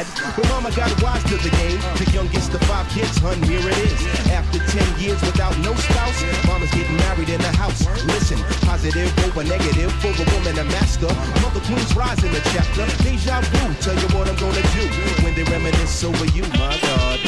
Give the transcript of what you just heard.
But mama got wise to the game. The youngest of 5 kids, hun, here it is. After 10 years without no spouse, mama's getting married in the house. Listen, positive over negative for the woman, a master. Mother queens rise in the chapter. Deja vu, tell you what I'm gonna do when they reminisce over you, my God.